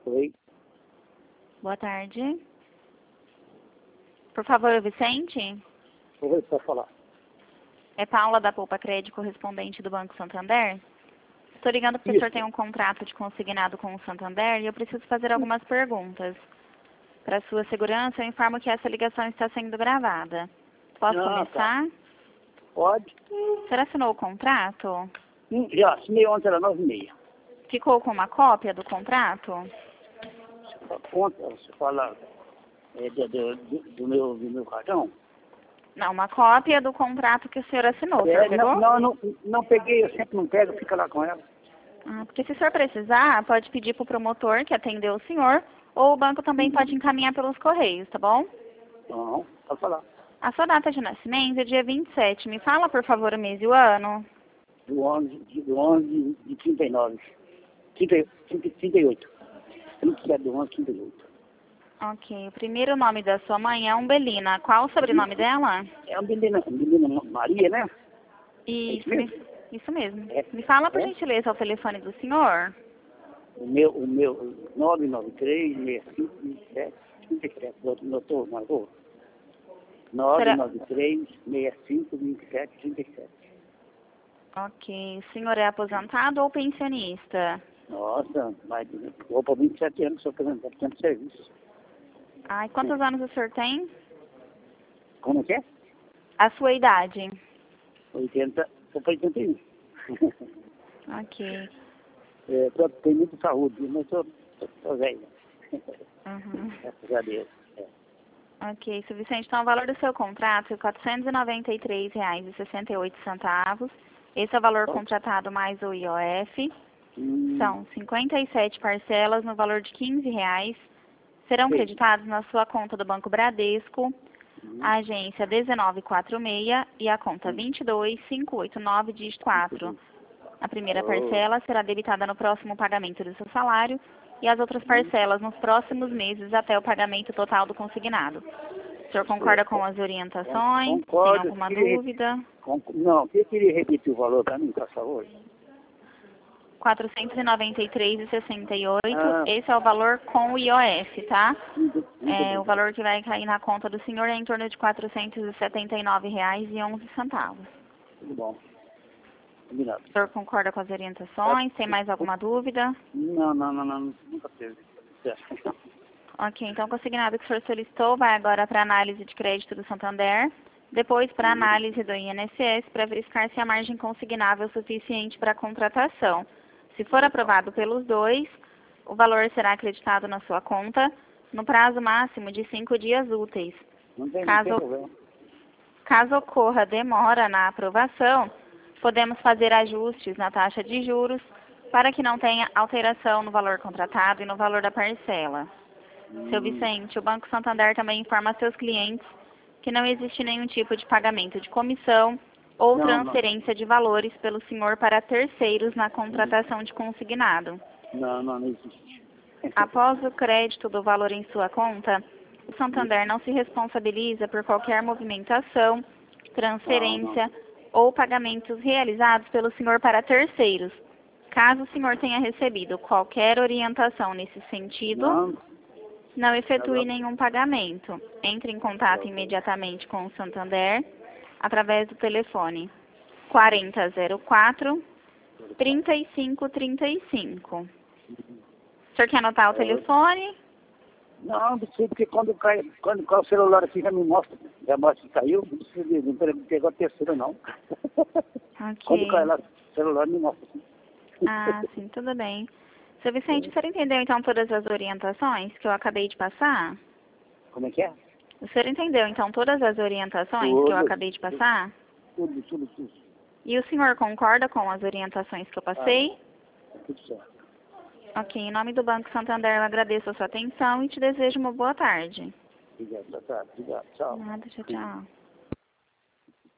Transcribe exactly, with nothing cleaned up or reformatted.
Oi. Boa tarde. Por favor, Vicente? Oi, pode falar. É Paula da Poupa Crédito, correspondente do Banco Santander. Estou ligando porque o senhor tem um contrato de consignado com o Santander e eu preciso fazer algumas perguntas. Para sua segurança, eu informo que essa ligação está sendo gravada. Posso Ah, começar? tá. Pode. O senhor assinou o contrato? Hum, Já assinei ontem, era nove e meia. Ficou com uma cópia do contrato? Conta, você fala é, do, do, do, do meu, do meu cartão? Não, uma cópia do contrato que o senhor assinou. O senhor É, pegou? não, não, não, não peguei, eu sempre não pego, fica lá com ela. Ah, porque se o senhor precisar, pode pedir para o promotor que atendeu o senhor, ou o banco também pode encaminhar pelos correios, tá bom? Não, pode falar. A sua data de nascimento é dia vinte e sete. Me fala, por favor, o mês e o ano. Do onze, de, do onze de trinta e nove. trinta, trinta, trinta e oito. trinta e sete do onze, trinta e oito. Ok. O primeiro nome da sua mãe é Umbelina. Qual o sobrenome dela? É uma menina, uma menina Maria, né? Isso, É me, isso isso mesmo. É. Me fala, por É? gentileza, o telefone do senhor. O meu, o meu, nove nove três, seis cinco, vinte e sete, trinta e sete. Notou, marcou? nove Será... nove três, seis cinco, vinte e sete, trinta e sete. Ok. O senhor é aposentado ou pensionista? Nossa, mas vou para vinte e sete anos, sou aposentado, tempo de serviço. Ai, quantos anos o senhor tem? Como é que é? A sua idade? oitenta, sou para oitenta e um. Ok. É, tô, tenho muita saúde, mas sou, sou, sou velho. Uhum. Graças a Deus. É. Ok, seu Vicente, então o valor do seu contrato é quatrocentos e noventa e três reais e sessenta e oito centavos. Esse é o valor contratado mais o I O F. Hum, São cinquenta e sete parcelas no valor de quinze reais. Serão sei. creditados na sua conta do Banco Bradesco, Hum, a agência dezenove quarenta e seis e a conta hum, vinte e dois mil quinhentos e oitenta e nove, dígito quatro. A primeira oh, parcela será debitada no próximo pagamento do seu salário e as outras hum, parcelas nos próximos meses até o pagamento total do consignado. O senhor é, concorda com con- as con- orientações? Tem concordo. alguma Queria, dúvida? con- não, eu queria repetir o valor para mim, por favor. quatrocentos e noventa e três reais e sessenta e oito centavos. Ah, Esse é o valor com o I O F, tá? muito, muito É, o obrigado. valor que vai cair na conta do senhor é em torno de quatrocentos e setenta e nove reais e onze centavos. Tudo bom. Combinado. O senhor concorda com as Tá, orientações? Tem mais alguma dúvida? não, não, não, não, nunca teve. Certo. Ok, então o consignado que o senhor solicitou vai agora para análise de crédito do Santander, depois para análise do I N S S para verificar se a margem consignável é suficiente para a contratação. Se for aprovado pelos dois, o valor será acreditado na sua conta no prazo máximo de cinco dias úteis. Não tem, não tem Caso, problema. caso ocorra demora na aprovação, podemos fazer ajustes na taxa de juros para que não tenha alteração no valor contratado e no valor da parcela. Seu Hum, Vicente, o Banco Santander também informa a seus clientes que não existe nenhum tipo de pagamento de comissão ou não, não, transferência de valores pelo senhor para terceiros na contratação de consignado. não, não, não existe. Após o crédito do valor em sua conta, o Santander não se responsabiliza por qualquer movimentação, Não, não, transferência ou pagamentos realizados pelo senhor para terceiros. Caso o senhor tenha recebido qualquer orientação nesse sentido, não, não efetue agora, nenhum pagamento. Entre em contato imediatamente com o Santander através do telefone quarenta zero quatro, trinta e cinco trinta e cinco. O senhor quer anotar o telefone? não, não sei, porque quando cai, quando cai o celular aqui já me mostra, já mostra que caiu, não precisa de, não precisa pegar o terceiro não. Quando cai Ok. lá o celular me mostra. Ah, sim, tudo bem. Seu Vicente, o senhor entendeu então todas as orientações que eu acabei de passar? Como é que é? O senhor entendeu então todas as orientações que eu Tudo, acabei de passar? tudo, tudo, tudo. E o senhor concorda com as orientações que eu Ah, passei? tá tudo certo. Ok, em nome do Banco Santander, eu agradeço a sua atenção e te desejo uma boa tarde. Obrigado, boa tarde, obrigado, tchau. Nada, tchau, tchau.